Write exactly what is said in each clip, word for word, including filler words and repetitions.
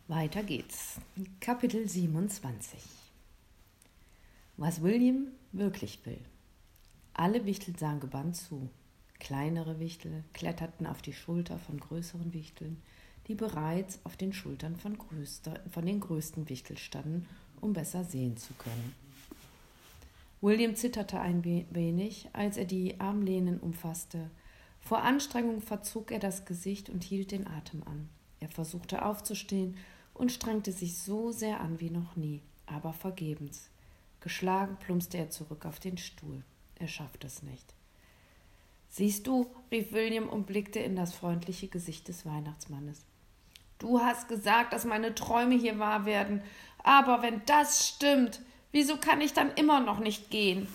Weiter geht's. Kapitel siebenundzwanzig. Was William wirklich will. Alle Wichtel sahen gebannt zu. Kleinere Wichtel kletterten auf die Schulter von größeren Wichteln, die bereits auf den Schultern von, größter, von den größten Wichteln standen, um besser sehen zu können. William zitterte ein wenig, als er die Armlehnen umfasste. Vor Anstrengung verzog er das Gesicht und hielt den Atem an. Er versuchte aufzustehen und strengte sich so sehr an wie noch nie, aber vergebens. Geschlagen plumpste er zurück auf den Stuhl. Er schaffte es nicht. »Siehst du«, rief William und blickte in das freundliche Gesicht des Weihnachtsmannes. »Du hast gesagt, dass meine Träume hier wahr werden. Aber wenn das stimmt, wieso kann ich dann immer noch nicht gehen?«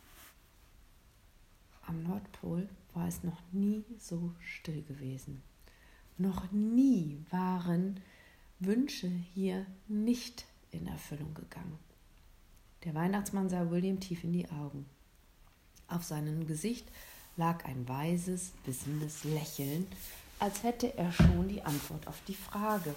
Am Nordpol war es noch nie so still gewesen. Noch nie waren Wünsche hier nicht in Erfüllung gegangen. Der Weihnachtsmann sah William tief in die Augen. Auf seinem Gesicht lag ein weises, wissendes Lächeln, als hätte er schon die Antwort auf die Frage,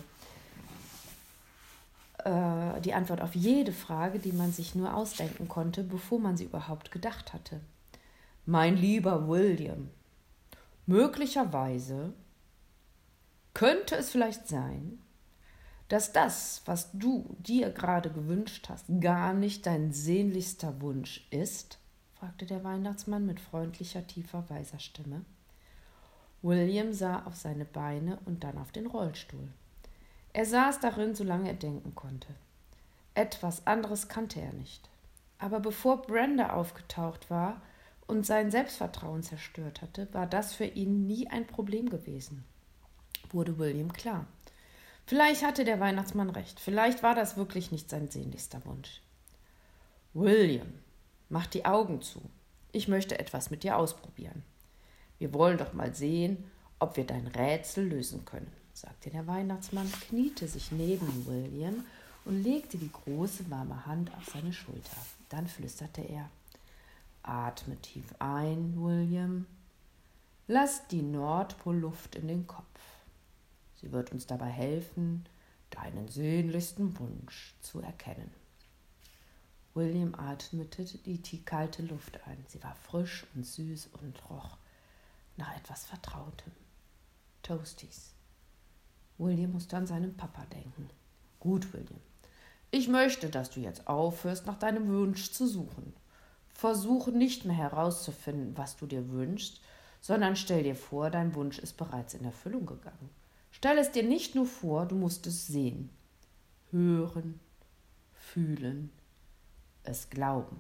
äh, die Antwort auf jede Frage, die man sich nur ausdenken konnte, bevor man sie überhaupt gedacht hatte. »Mein lieber William, möglicherweise könnte es vielleicht sein, dass das, was du dir gerade gewünscht hast, gar nicht dein sehnlichster Wunsch ist?« fragte der Weihnachtsmann mit freundlicher, tiefer, weiser Stimme. William sah auf seine Beine und dann auf den Rollstuhl. Er saß darin, solange er denken konnte. Etwas anderes kannte er nicht. Aber bevor Brenda aufgetaucht war und sein Selbstvertrauen zerstört hatte, war das für ihn nie ein Problem gewesen, wurde William klar. Vielleicht hatte der Weihnachtsmann recht, vielleicht war das wirklich nicht sein sehnlichster Wunsch. »William, mach die Augen zu. Ich möchte etwas mit dir ausprobieren. Wir wollen doch mal sehen, ob wir dein Rätsel lösen können«, sagte der Weihnachtsmann, kniete sich neben William und legte die große, warme Hand auf seine Schulter. Dann flüsterte er: »Atme tief ein, William. Lass die Nordpolluft in den Kopf. Sie wird uns dabei helfen, deinen sehnlichsten Wunsch zu erkennen.« William atmete die kalte Luft ein. Sie war frisch und süß und roch nach etwas Vertrautem. Toasties. William musste an seinen Papa denken. »Gut, William. Ich möchte, dass du jetzt aufhörst, nach deinem Wunsch zu suchen. Versuche nicht mehr herauszufinden, was du dir wünschst, sondern stell dir vor, dein Wunsch ist bereits in Erfüllung gegangen. Stell es dir nicht nur vor, du musst es sehen, hören, fühlen, es glauben.«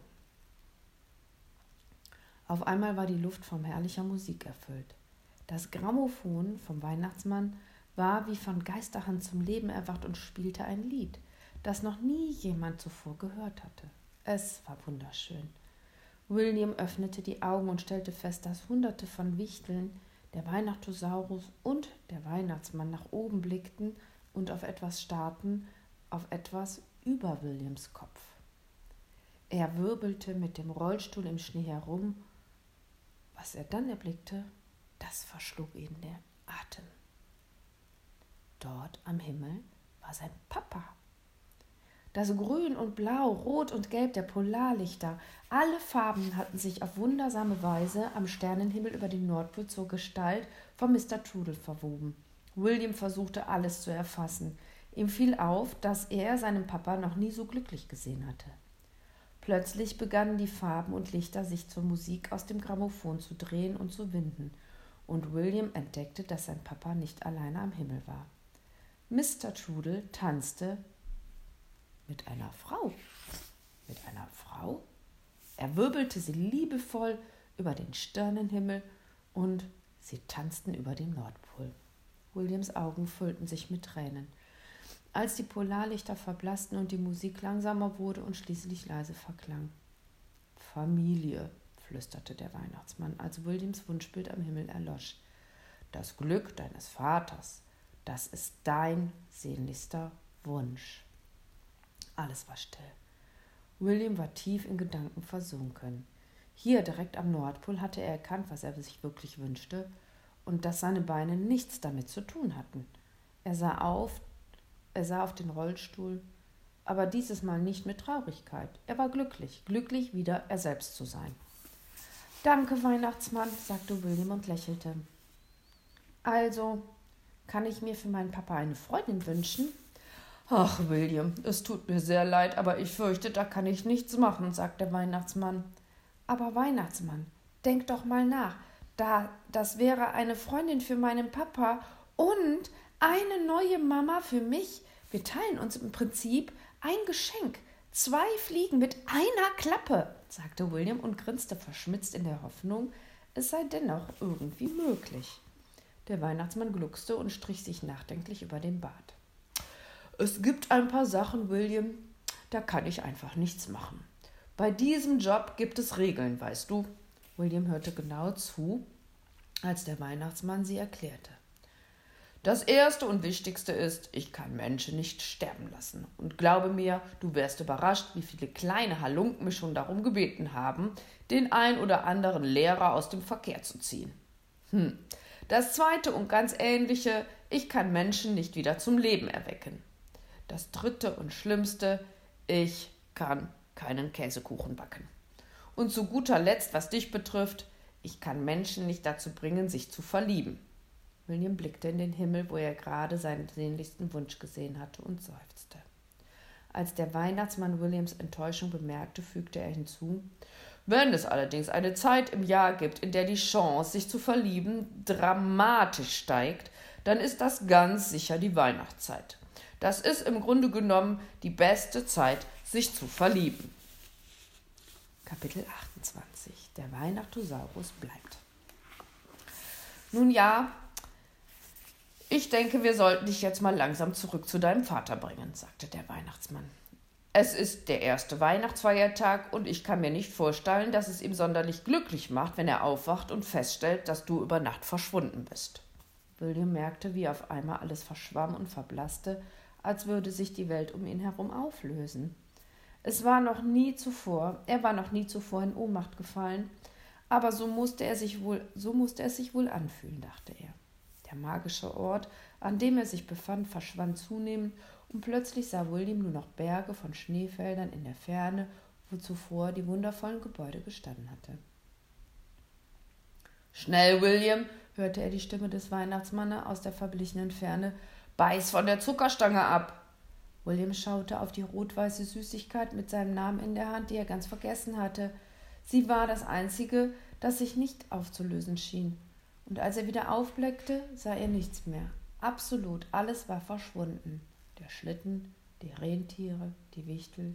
Auf einmal war die Luft von herrlicher Musik erfüllt. Das Grammophon vom Weihnachtsmann war wie von Geisterhand zum Leben erwacht und spielte ein Lied, das noch nie jemand zuvor gehört hatte. Es war wunderschön. William öffnete die Augen und stellte fest, dass Hunderte von Wichteln, der Weihnachtssaurus und der Weihnachtsmann nach oben blickten und auf etwas starrten, auf etwas über Williams Kopf. Er wirbelte mit dem Rollstuhl im Schnee herum. Was er dann erblickte, das verschlug ihn der Atem. Dort am Himmel war sein Papa. Das Grün und Blau, Rot und Gelb der Polarlichter, alle Farben hatten sich auf wundersame Weise am Sternenhimmel über dem Nordpol zur Gestalt von Mister Trudel verwoben. William versuchte alles zu erfassen. Ihm fiel auf, dass er seinen Papa noch nie so glücklich gesehen hatte. Plötzlich begannen die Farben und Lichter sich zur Musik aus dem Grammophon zu drehen und zu winden, und William entdeckte, dass sein Papa nicht alleine am Himmel war. Mister Trudel tanzte mit einer Frau. Mit einer Frau? Er wirbelte sie liebevoll über den Sternenhimmel und sie tanzten über dem Nordpol. Williams Augen füllten sich mit Tränen. Als die Polarlichter verblassten und die Musik langsamer wurde und schließlich leise verklang. »Familie«, flüsterte der Weihnachtsmann, als Williams Wunschbild am Himmel erlosch. »Das Glück deines Vaters, das ist dein sehnlichster Wunsch.« Alles war still. William war tief in Gedanken versunken. Hier, direkt am Nordpol, hatte er erkannt, was er sich wirklich wünschte und dass seine Beine nichts damit zu tun hatten. Er sah auf, Er sah auf den Rollstuhl, aber dieses Mal nicht mit Traurigkeit. Er war glücklich, glücklich, wieder er selbst zu sein. »Danke, Weihnachtsmann«, sagte William und lächelte. »Also, kann ich mir für meinen Papa eine Freundin wünschen?« »Ach, William, es tut mir sehr leid, aber ich fürchte, da kann ich nichts machen«, sagte der Weihnachtsmann. »Aber Weihnachtsmann, denk doch mal nach. Da, das wäre eine Freundin für meinen Papa und eine neue Mama für mich. Wir teilen uns im Prinzip ein Geschenk. Zwei Fliegen mit einer Klappe«, sagte William und grinste verschmitzt in der Hoffnung, es sei dennoch irgendwie möglich. Der Weihnachtsmann gluckste und strich sich nachdenklich über den Bart. »Es gibt ein paar Sachen, William, da kann ich einfach nichts machen. Bei diesem Job gibt es Regeln, weißt du.« William hörte genau zu, als der Weihnachtsmann sie erklärte. »Das Erste und Wichtigste ist, ich kann Menschen nicht sterben lassen. Und glaube mir, du wärst überrascht, wie viele kleine Halunken mich schon darum gebeten haben, den ein oder anderen Lehrer aus dem Verkehr zu ziehen. Hm. Das Zweite und ganz Ähnliche, ich kann Menschen nicht wieder zum Leben erwecken. Das Dritte und Schlimmste, ich kann keinen Käsekuchen backen. Und zu guter Letzt, was dich betrifft, ich kann Menschen nicht dazu bringen, sich zu verlieben.« William blickte in den Himmel, wo er gerade seinen sehnlichsten Wunsch gesehen hatte, und seufzte. Als der Weihnachtsmann Williams Enttäuschung bemerkte, fügte er hinzu: »Wenn es allerdings eine Zeit im Jahr gibt, in der die Chance, sich zu verlieben, dramatisch steigt, dann ist das ganz sicher die Weihnachtszeit. Das ist im Grunde genommen die beste Zeit, sich zu verlieben.« Kapitel achtundzwanzig. Der Weihnachtosaurus bleibt. »Nun ja, ich denke, wir sollten dich jetzt mal langsam zurück zu deinem Vater bringen«, sagte der Weihnachtsmann. »Es ist der erste Weihnachtsfeiertag und ich kann mir nicht vorstellen, dass es ihm sonderlich glücklich macht, wenn er aufwacht und feststellt, dass du über Nacht verschwunden bist.« William merkte, wie auf einmal alles verschwamm und verblasste, als würde sich die Welt um ihn herum auflösen. Es war noch nie zuvor, er war noch nie zuvor in Ohnmacht gefallen, aber so musste er sich wohl, so musste es sich wohl anfühlen, dachte er. Der magische Ort, an dem er sich befand, verschwand zunehmend, und plötzlich sah William nur noch Berge von Schneefeldern in der Ferne, wo zuvor die wundervollen Gebäude gestanden hatten. »Schnell, William«, hörte er die Stimme des Weihnachtsmannes aus der verblichenen Ferne, »beiß von der Zuckerstange ab!« William schaute auf die rot-weiße Süßigkeit mit seinem Namen in der Hand, die er ganz vergessen hatte. Sie war das Einzige, das sich nicht aufzulösen schien. Und als er wieder aufblickte, sah er nichts mehr. Absolut alles war verschwunden. Der Schlitten, die Rentiere, die Wichtel,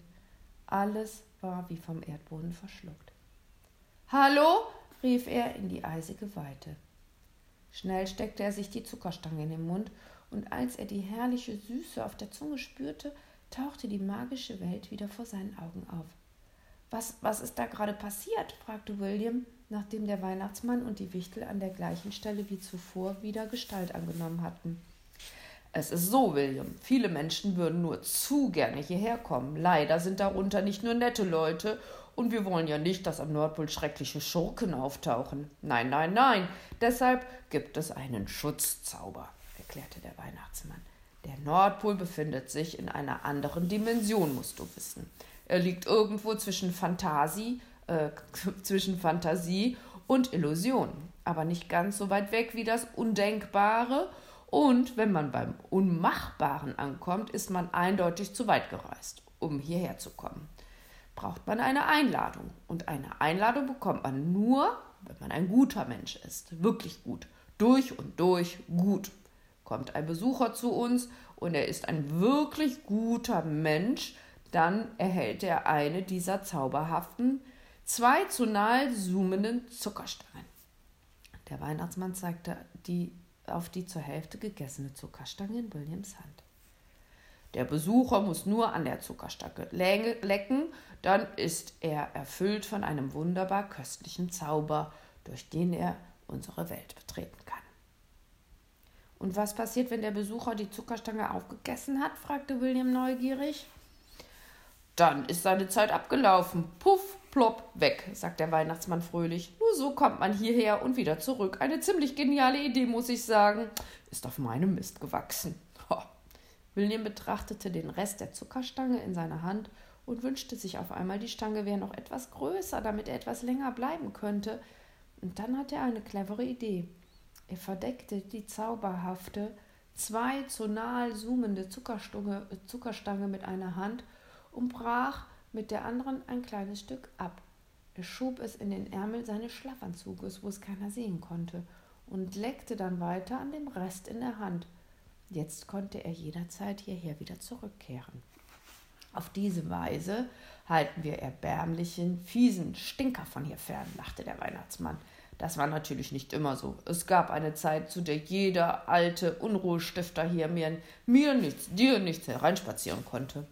alles war wie vom Erdboden verschluckt. »Hallo?«, rief er in die eisige Weite. Schnell steckte er sich die Zuckerstange in den Mund, und als er die herrliche Süße auf der Zunge spürte, tauchte die magische Welt wieder vor seinen Augen auf. Was, was ist da gerade passiert?«, fragte William, nachdem der Weihnachtsmann und die Wichtel an der gleichen Stelle wie zuvor wieder Gestalt angenommen hatten. »Es ist so, William, viele Menschen würden nur zu gerne hierher kommen. Leider sind darunter nicht nur nette Leute, und wir wollen ja nicht, dass am Nordpol schreckliche Schurken auftauchen. Nein, nein, nein, deshalb gibt es einen Schutzzauber«, erklärte der Weihnachtsmann. »Der Nordpol befindet sich in einer anderen Dimension, musst du wissen. Er liegt irgendwo zwischen Fantasie, äh, zwischen Fantasie und Illusion, aber nicht ganz so weit weg wie das Undenkbare. Und wenn man beim Unmachbaren ankommt, ist man eindeutig zu weit gereist, um hierher zu kommen. Braucht man eine Einladung. Und eine Einladung bekommt man nur, wenn man ein guter Mensch ist. Wirklich gut. Durch und durch gut. Kommt ein Besucher zu uns und er ist ein wirklich guter Mensch, dann erhält er eine dieser zauberhaften, zwei zu nahe zoomenden Zuckerstangen. Der Weihnachtsmann zeigte die auf die zur Hälfte gegessene Zuckerstange in Williams Hand. Der Besucher muss nur an der Zuckerstange lecken, dann ist er erfüllt von einem wunderbar köstlichen Zauber, durch den er unsere Welt betreten kann. »Und was passiert, wenn der Besucher die Zuckerstange aufgegessen hat?«, fragte William neugierig. »Dann ist seine Zeit abgelaufen. Puff, plopp, weg«, sagt der Weihnachtsmann fröhlich. »Nur so kommt man hierher und wieder zurück. Eine ziemlich geniale Idee, muss ich sagen. Ist auf meinem Mist gewachsen.« William betrachtete den Rest der Zuckerstange in seiner Hand und wünschte sich auf einmal, die Stange wäre noch etwas größer, damit er etwas länger bleiben könnte. Und dann hatte er eine clevere Idee. Er verdeckte die zauberhafte, zwei zonal zoomende Zuckerstange, Zuckerstange mit einer Hand und brach mit der anderen ein kleines Stück ab. Er schob es in den Ärmel seines Schlafanzuges, wo es keiner sehen konnte, und leckte dann weiter an dem Rest in der Hand. Jetzt konnte er jederzeit hierher wieder zurückkehren. Auf diese Weise halten wir erbärmlichen, fiesen Stinker von hier fern, lachte der Weihnachtsmann. Das war natürlich nicht immer so. Es gab eine Zeit, zu der jeder alte Unruhestifter hier mir, mir nichts, dir nichts hereinspazieren konnte.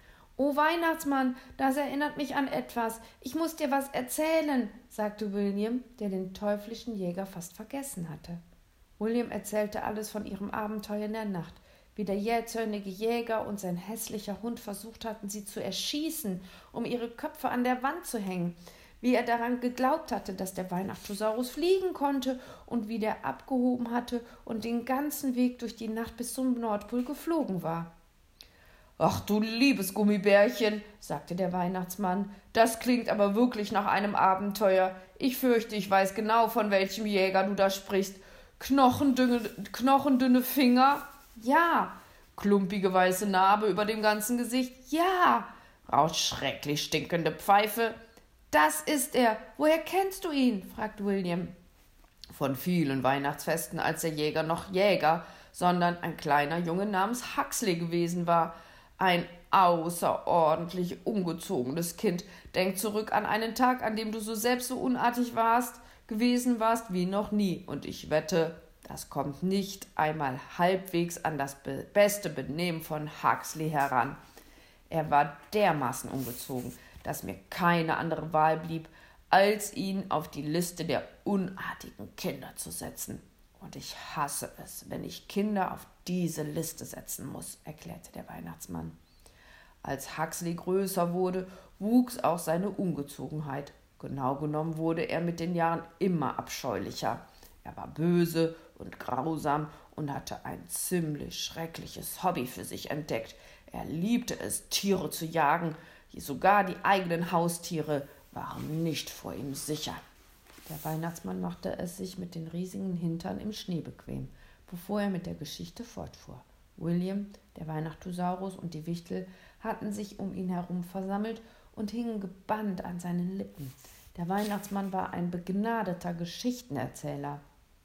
»O Weihnachtsmann, das erinnert mich an etwas. Ich muss dir was erzählen«, sagte William, der den teuflischen Jäger fast vergessen hatte. William erzählte alles von ihrem Abenteuer in der Nacht, wie der jähzornige Jäger und sein hässlicher Hund versucht hatten, sie zu erschießen, um ihre Köpfe an der Wand zu hängen, wie er daran geglaubt hatte, dass der Weihnachtssaurus fliegen konnte und wie der abgehoben hatte und den ganzen Weg durch die Nacht bis zum Nordpol geflogen war. »Ach du liebes Gummibärchen«, sagte der Weihnachtsmann, »das klingt aber wirklich nach einem Abenteuer. Ich fürchte, ich weiß genau, von welchem Jäger du da sprichst. Knochendünne, knochendünne Finger? Ja. Klumpige weiße Narbe über dem ganzen Gesicht? Ja. Raus schrecklich stinkende Pfeife? Das ist er. Woher kennst du ihn?« fragte William. »Von vielen Weihnachtsfesten, als der Jäger noch Jäger, sondern ein kleiner Junge namens Huxley gewesen war. Ein außerordentlich ungezogenes Kind. Denk zurück an einen Tag, an dem du so selbst so unartig warst, gewesen warst wie noch nie. Und ich wette, das kommt nicht einmal halbwegs an das be- beste Benehmen von Huxley heran. Er war dermaßen ungezogen, dass mir keine andere Wahl blieb, als ihn auf die Liste der unartigen Kinder zu setzen. Und ich hasse es, wenn ich Kinder auf diese Liste setzen muss«, erklärte der Weihnachtsmann. Als Huxley größer wurde, wuchs auch seine Ungezogenheit. Genau genommen wurde er mit den Jahren immer abscheulicher. Er war böse und grausam und hatte ein ziemlich schreckliches Hobby für sich entdeckt. Er liebte es, Tiere zu jagen. Sogar die eigenen Haustiere waren nicht vor ihm sicher. Der Weihnachtsmann machte es sich mit den riesigen Hintern im Schnee bequem, bevor er mit der Geschichte fortfuhr. William, der Weihnachtssaurus und die Wichtel hatten sich um ihn herum versammelt und hingen gebannt an seinen Lippen. Der Weihnachtsmann war ein begnadeter Geschichtenerzähler.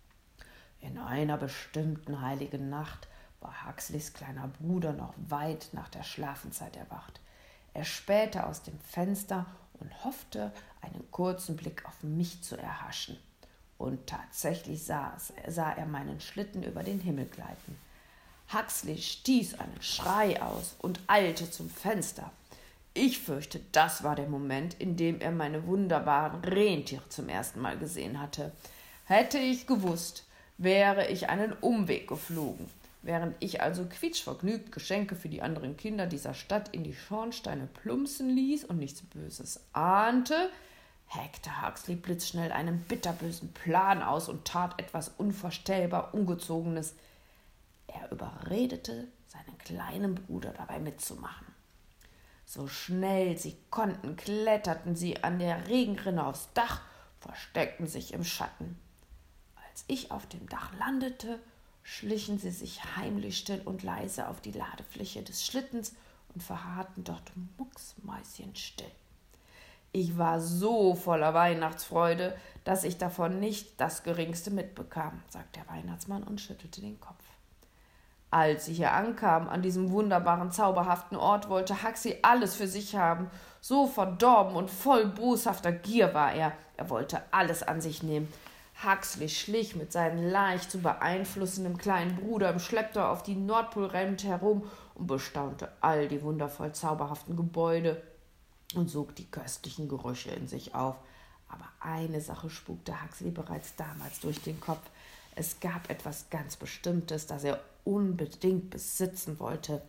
In einer bestimmten heiligen Nacht war Huxleys kleiner Bruder noch weit nach der Schlafenszeit erwacht. Er spähte aus dem Fenster und hoffte, einen kurzen Blick auf mich zu erhaschen. Und tatsächlich sah, sah er meinen Schlitten über den Himmel gleiten. Huxley stieß einen Schrei aus und eilte zum Fenster. Ich fürchte, das war der Moment, in dem er meine wunderbaren Rentiere zum ersten Mal gesehen hatte. Hätte ich gewusst, wäre ich einen Umweg geflogen. Während ich also quietschvergnügt Geschenke für die anderen Kinder dieser Stadt in die Schornsteine plumpsen ließ und nichts Böses ahnte, heckte Huxley blitzschnell einen bitterbösen Plan aus und tat etwas unvorstellbar Ungezogenes. Er überredete seinen kleinen Bruder dabei mitzumachen. So schnell sie konnten, kletterten sie an der Regenrinne aufs Dach, versteckten sich im Schatten. Als ich auf dem Dach landete, schlichen sie sich heimlich still und leise auf die Ladefläche des Schlittens und verharrten dort mucksmäuschenstill. Ich war so voller Weihnachtsfreude, dass ich davon nicht das Geringste mitbekam, sagte der Weihnachtsmann und schüttelte den Kopf. Als sie hier ankamen, an diesem wunderbaren, zauberhaften Ort, wollte Huxley alles für sich haben. So verdorben und voll boshafter Gier war er. Er wollte alles an sich nehmen. Huxley schlich mit seinem leicht zu beeinflussenden kleinen Bruder im Schlepptau auf die Nordpolrente herum und bestaunte all die wundervoll zauberhaften Gebäude und sog die köstlichen Gerüche in sich auf. Aber eine Sache spukte Huxley bereits damals durch den Kopf. Es gab etwas ganz Bestimmtes, das er unbedingt besitzen wollte.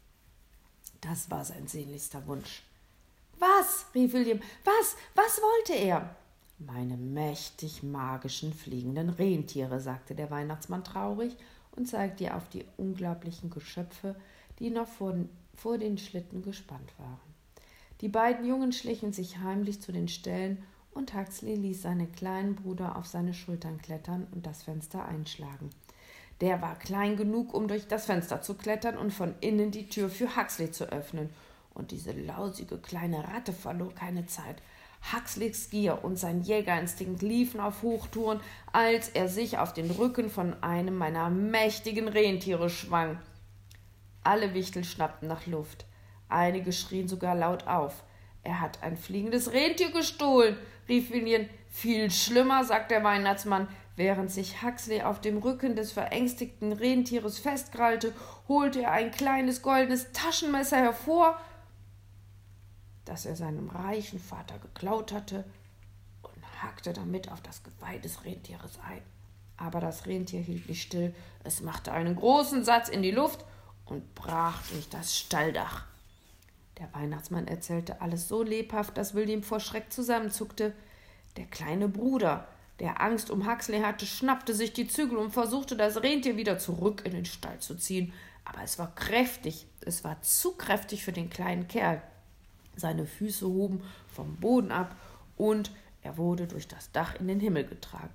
Das war sein sehnlichster Wunsch. »Was?« rief William. »Was? Was wollte er?« »Meine mächtig magischen fliegenden Rentiere«, sagte der Weihnachtsmann traurig und zeigte ihr auf die unglaublichen Geschöpfe, die noch vor, vor den Schlitten gespannt waren. Die beiden Jungen schlichen sich heimlich zu den Ställen und Huxley ließ seinen kleinen Bruder auf seine Schultern klettern und das Fenster einschlagen. Der war klein genug, um durch das Fenster zu klettern und von innen die Tür für Huxley zu öffnen. Und diese lausige kleine Ratte verlor keine Zeit. Huxleys Gier und sein Jägerinstinkt liefen auf Hochtouren, als er sich auf den Rücken von einem meiner mächtigen Rentiere schwang. Alle Wichtel schnappten nach Luft. Einige schrien sogar laut auf. »Er hat ein fliegendes Rentier gestohlen«, rief William. »Viel schlimmer«, sagt der Weihnachtsmann. Während sich Huxley auf dem Rücken des verängstigten Rentieres festkrallte, holte er ein kleines goldenes Taschenmesser hervor, das er seinem reichen Vater geklaut hatte, und hackte damit auf das Geweih des Rentieres ein. Aber das Rentier hielt nicht still. Es machte einen großen Satz in die Luft und brach durch das Stalldach. Der Weihnachtsmann erzählte alles so lebhaft, dass William vor Schreck zusammenzuckte. Der kleine Bruder, der Angst um Huxley hatte, schnappte sich die Zügel und versuchte, das Rentier wieder zurück in den Stall zu ziehen. Aber es war kräftig, es war zu kräftig für den kleinen Kerl. Seine Füße hoben vom Boden ab und er wurde durch das Dach in den Himmel getragen.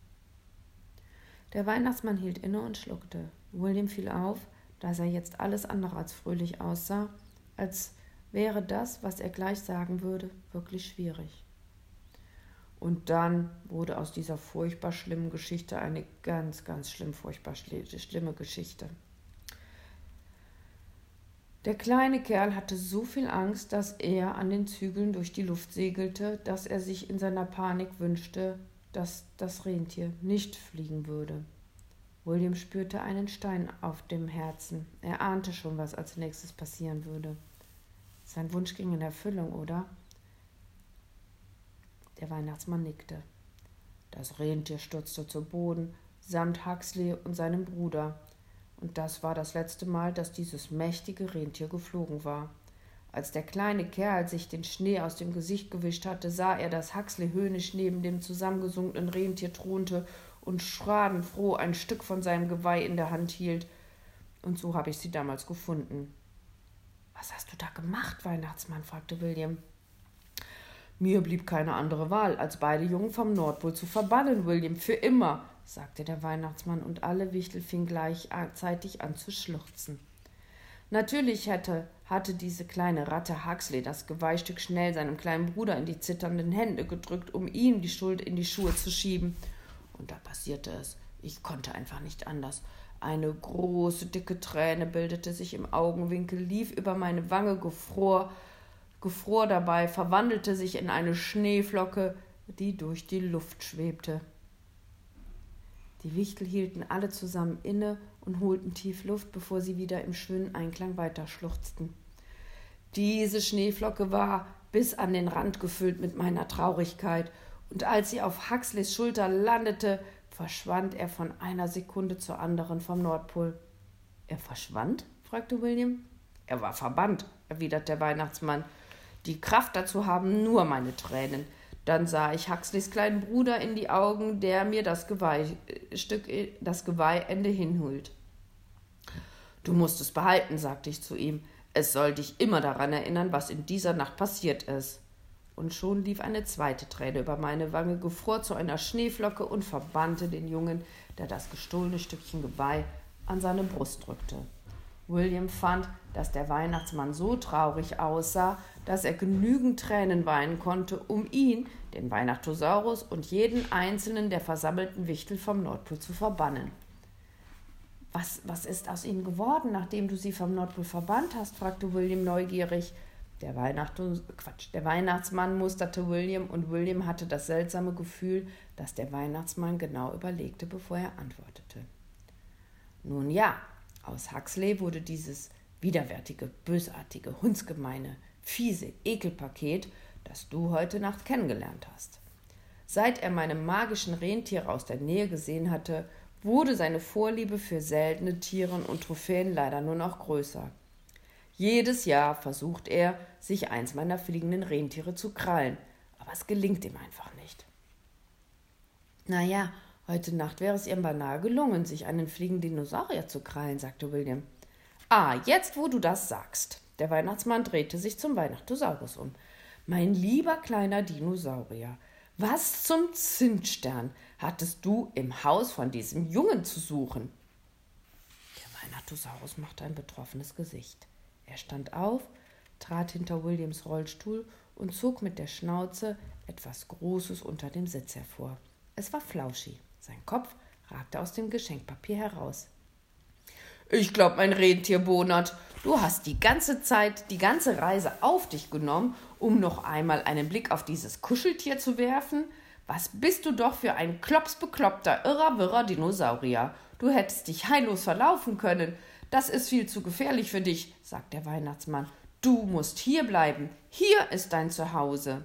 Der Weihnachtsmann hielt inne und schluckte. William fiel auf, dass er jetzt alles andere als fröhlich aussah, als wäre das, was er gleich sagen würde, wirklich schwierig. Und dann wurde aus dieser furchtbar schlimmen Geschichte eine ganz, ganz schlimm, furchtbar schlimme Geschichte. Der kleine Kerl hatte so viel Angst, dass er an den Zügeln durch die Luft segelte, dass er sich in seiner Panik wünschte, dass das Rentier nicht fliegen würde. William spürte einen Stein auf dem Herzen. Er ahnte schon, was als nächstes passieren würde. Sein Wunsch ging in Erfüllung, oder? Der Weihnachtsmann nickte. Das Rentier stürzte zu Boden, samt Huxley und seinem Bruder. Und das war das letzte Mal, dass dieses mächtige Rentier geflogen war. Als der kleine Kerl sich den Schnee aus dem Gesicht gewischt hatte, sah er, dass Huxley höhnisch neben dem zusammengesunkenen Rentier thronte und schadenfroh ein Stück von seinem Geweih in der Hand hielt. Und so habe ich sie damals gefunden. »Was hast du da gemacht, Weihnachtsmann?« fragte William. »Mir blieb keine andere Wahl, als beide Jungen vom Nordpol zu verbannen, William, für immer«, sagte der Weihnachtsmann, und alle Wichtel fingen gleichzeitig an zu schluchzen. Natürlich hatte, hatte diese kleine Ratte Huxley das Geweihstück schnell seinem kleinen Bruder in die zitternden Hände gedrückt, um ihm die Schuld in die Schuhe zu schieben. Und da passierte es. Ich konnte einfach nicht anders. Eine große, dicke Träne bildete sich im Augenwinkel, lief über meine Wange, gefror, gefror dabei, verwandelte sich in eine Schneeflocke, die durch die Luft schwebte. Die Wichtel hielten alle zusammen inne und holten tief Luft, bevor sie wieder im schönen Einklang weiterschluchzten. Diese Schneeflocke war bis an den Rand gefüllt mit meiner Traurigkeit, und als sie auf Huxleys Schulter landete, verschwand er von einer Sekunde zur anderen vom Nordpol. »Er verschwand?« fragte William. »Er war verbannt«, erwiderte der Weihnachtsmann. »Die Kraft dazu haben nur meine Tränen.« Dann sah ich Huxleys kleinen Bruder in die Augen, der mir das Geweihstück, das Geweihende hinhielt. »Du musst es behalten«, sagte ich zu ihm. »Es soll dich immer daran erinnern, was in dieser Nacht passiert ist.« Und schon lief eine zweite Träne über meine Wange, gefror zu einer Schneeflocke und verbannte den Jungen, der das gestohlene Stückchen Geweih an seine Brust drückte. William fand, dass der Weihnachtsmann so traurig aussah, dass er genügend Tränen weinen konnte, um ihn, den Weihnachtssaurus und jeden einzelnen der versammelten Wichtel vom Nordpol zu verbannen. Was, was ist aus ihnen geworden, nachdem du sie vom Nordpol verbannt hast?« fragte William neugierig. Der, Weihnacht, Quatsch, der Weihnachtsmann musterte William, und William hatte das seltsame Gefühl, dass der Weihnachtsmann genau überlegte, bevor er antwortete. »Nun ja, aus Huxley wurde dieses widerwärtige, bösartige, hundsgemeine, fiese Ekelpaket, das du heute Nacht kennengelernt hast. Seit er meine magischen Rentiere aus der Nähe gesehen hatte, wurde seine Vorliebe für seltene Tiere und Trophäen leider nur noch größer. Jedes Jahr versucht er, sich eins meiner fliegenden Rentiere zu krallen, aber es gelingt ihm einfach nicht. »Na ja, »Heute Nacht wäre es ihr beinahe gelungen, sich einen fliegenden Dinosaurier zu krallen«, sagte William. »Ah, jetzt, wo du das sagst.« Der Weihnachtsmann drehte sich zum Weihnachtosaurus um. »Mein lieber kleiner Dinosaurier, was zum Zimtstern hattest du im Haus von diesem Jungen zu suchen?« Der Weihnachtosaurus machte ein betroffenes Gesicht. Er stand auf, trat hinter Williams Rollstuhl und zog mit der Schnauze etwas Großes unter dem Sitz hervor. Es war Flauschi. Sein Kopf ragte aus dem Geschenkpapier heraus. »Ich glaub, mein Rentier Bonert, du hast die ganze Zeit, die ganze Reise auf dich genommen, um noch einmal einen Blick auf dieses Kuscheltier zu werfen? Was bist du doch für ein klopsbekloppter, irrer, wirrer Dinosaurier. Du hättest dich heillos verlaufen können. Das ist viel zu gefährlich für dich«, sagt der Weihnachtsmann. »Du musst hier bleiben. Hier ist dein Zuhause.«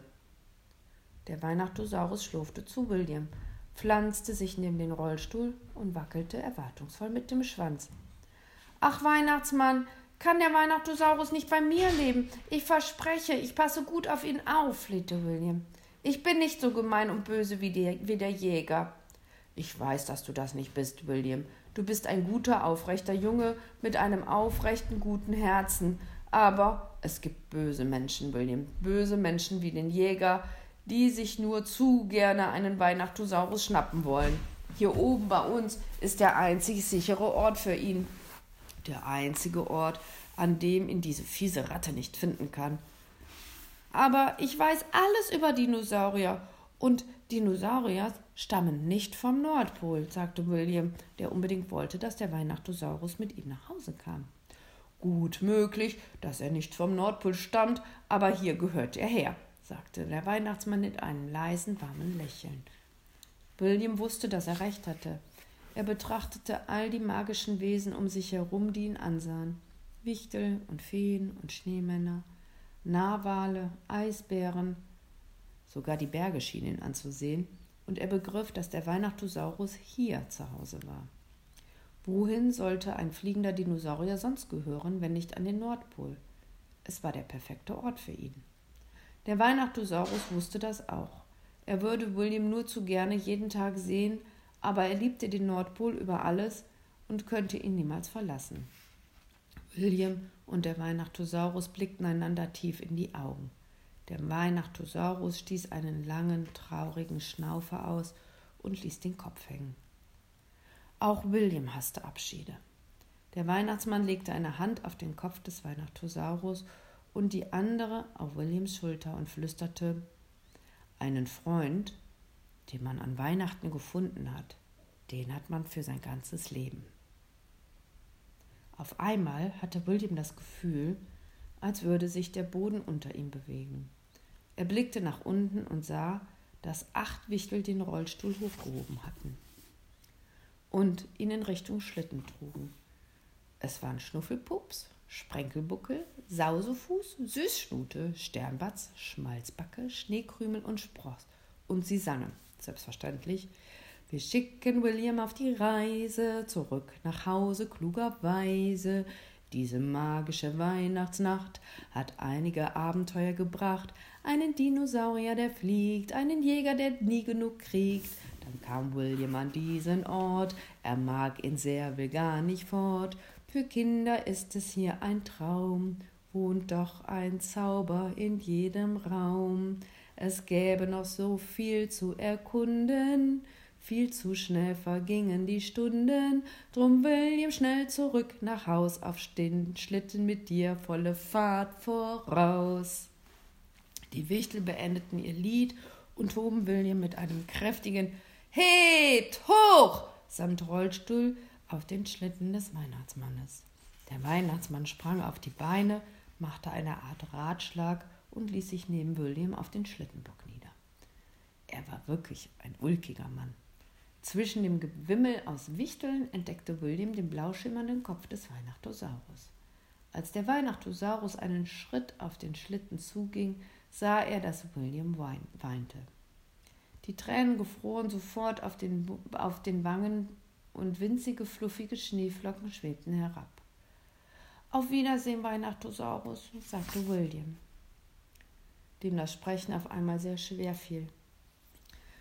Der Weihnachtosaurus schlurfte zu William, pflanzte sich neben den Rollstuhl und wackelte erwartungsvoll mit dem Schwanz. »Ach, Weihnachtsmann, kann der Weihnachtosaurus nicht bei mir leben? Ich verspreche, ich passe gut auf ihn auf«, flehte William. »Ich bin nicht so gemein und böse wie, die, wie der Jäger.« »Ich weiß, dass du das nicht bist, William. Du bist ein guter, aufrechter Junge mit einem aufrechten, guten Herzen. Aber es gibt böse Menschen, William, böse Menschen wie den Jäger, die sich nur zu gerne einen Weihnachtosaurus schnappen wollen. Hier oben bei uns ist der einzig sichere Ort für ihn. Der einzige Ort, an dem ihn diese fiese Ratte nicht finden kann. Aber ich weiß alles über Dinosaurier und Dinosaurier stammen nicht vom Nordpol«, sagte William, der unbedingt wollte, dass der Weihnachtosaurus mit ihm nach Hause kam. »Gut möglich, dass er nicht vom Nordpol stammt, aber hier gehört er her«, sagte der Weihnachtsmann mit einem leisen, warmen Lächeln. William wusste, dass er recht hatte. Er betrachtete all die magischen Wesen um sich herum, die ihn ansahen. Wichtel und Feen und Schneemänner, Narwale, Eisbären, sogar die Berge schienen ihn anzusehen, und er begriff, dass der Weihnachtosaurus hier zu Hause war. Wohin sollte ein fliegender Dinosaurier sonst gehören, wenn nicht an den Nordpol? Es war der perfekte Ort für ihn. Der Weihnachtosaurus wusste das auch. Er würde William nur zu gerne jeden Tag sehen, aber er liebte den Nordpol über alles und könnte ihn niemals verlassen. William und der Weihnachtosaurus blickten einander tief in die Augen. Der Weihnachtosaurus stieß einen langen, traurigen Schnaufer aus und ließ den Kopf hängen. Auch William hasste Abschiede. Der Weihnachtsmann legte eine Hand auf den Kopf des Weihnachtosaurus und die andere auf Williams Schulter und flüsterte: »Einen Freund, den man an Weihnachten gefunden hat, den hat man für sein ganzes Leben.« Auf einmal hatte William das Gefühl, als würde sich der Boden unter ihm bewegen. Er blickte nach unten und sah, dass acht Wichtel den Rollstuhl hochgehoben hatten und ihn in Richtung Schlitten trugen. Es waren Schnuffelpups, Sprenkelbuckel, Sausefuß, Süßschnute, Sternbatz, Schmalzbacke, Schneekrümel und Spross. Und sie sangen, selbstverständlich: »Wir schicken William auf die Reise, zurück nach Hause klugerweise. Diese magische Weihnachtsnacht hat einige Abenteuer gebracht. Einen Dinosaurier, der fliegt, einen Jäger, der nie genug kriegt. Dann kam William an diesen Ort, er mag ihn sehr, will gar nicht fort. Für Kinder ist es hier ein Traum, wohnt doch ein Zauber in jedem Raum. Es gäbe noch so viel zu erkunden, viel zu schnell vergingen die Stunden. Drum William schnell zurück nach Haus, auf den Schlitten mit dir, volle Fahrt voraus.« Die Wichtel beendeten ihr Lied und hoben William mit einem kräftigen »Hebt hoch!« samt Rollstuhl auf den Schlitten des Weihnachtsmannes. Der Weihnachtsmann sprang auf die Beine, machte eine Art Ratschlag und ließ sich neben William auf den Schlittenbock nieder. Er war wirklich ein ulkiger Mann. Zwischen dem Gewimmel aus Wichteln entdeckte William den blau schimmernden Kopf des Weihnachtosaurus. Als der Weihnachtosaurus einen Schritt auf den Schlitten zuging, sah er, dass William weinte. Die Tränen gefroren sofort auf den, auf den Wangen und winzige, fluffige Schneeflocken schwebten herab. »Auf Wiedersehen, Weihnachtosaurus«, sagte William, dem das Sprechen auf einmal sehr schwer fiel.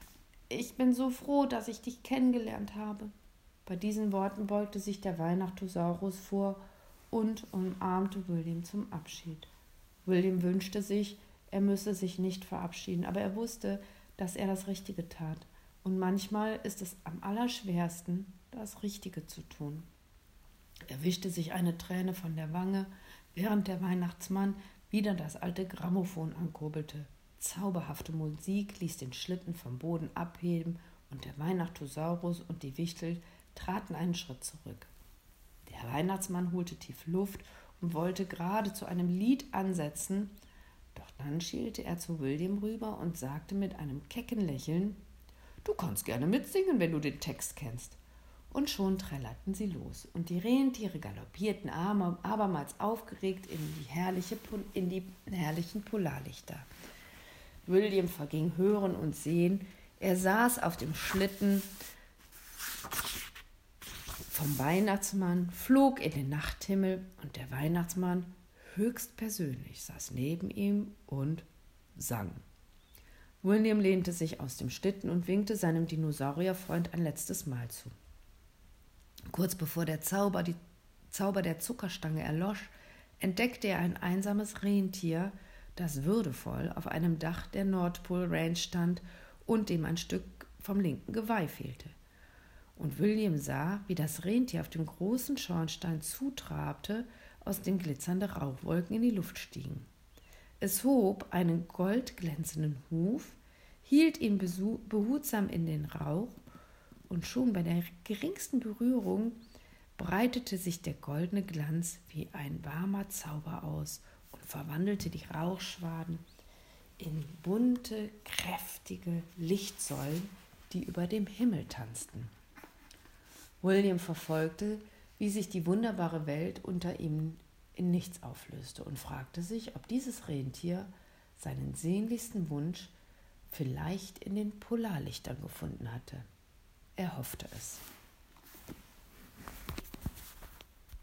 Ich bin so froh, dass ich dich kennengelernt habe. Bei diesen Worten beugte sich der Weihnachtssaurus vor und umarmte William zum Abschied. William wünschte sich, er müsse sich nicht verabschieden, aber er wusste, dass er das Richtige tat. Und manchmal ist es am allerschwersten, das Richtige zu tun. Er wischte sich eine Träne von der Wange, während der Weihnachtsmann wieder das alte Grammophon ankurbelte. Zauberhafte Musik ließ den Schlitten vom Boden abheben und der Weihnachtssaurus und die Wichtel traten einen Schritt zurück. Der Weihnachtsmann holte tief Luft und wollte gerade zu einem Lied ansetzen, doch dann schielte er zu William rüber und sagte mit einem kecken Lächeln: »Du kannst gerne mitsingen, wenn du den Text kennst.« Und schon trällerten sie los, und die Rentiere galoppierten abermals aufgeregt in die, herrliche, in die herrlichen Polarlichter. William verging Hören und Sehen. Er saß auf dem Schlitten vom Weihnachtsmann, flog in den Nachthimmel, und der Weihnachtsmann höchstpersönlich saß neben ihm und sang. William lehnte sich aus dem Schlitten und winkte seinem Dinosaurierfreund ein letztes Mal zu. Kurz bevor der Zauber, die Zauber der Zuckerstange erlosch, entdeckte er ein einsames Rentier, das würdevoll auf einem Dach der Nordpol Range stand und dem ein Stück vom linken Geweih fehlte. Und William sah, wie das Rentier auf dem großen Schornstein zutrabte, aus dem glitzernde Rauchwolken in die Luft stiegen. Es hob einen goldglänzenden Huf, hielt ihn behutsam in den Rauch, und schon bei der geringsten Berührung breitete sich der goldene Glanz wie ein warmer Zauber aus und verwandelte die Rauchschwaden in bunte, kräftige Lichtsäulen, die über dem Himmel tanzten. William verfolgte, wie sich die wunderbare Welt unter ihm in nichts auflöste, und fragte sich, ob dieses Rentier seinen sehnlichsten Wunsch vielleicht in den Polarlichtern gefunden hatte. Er hoffte es.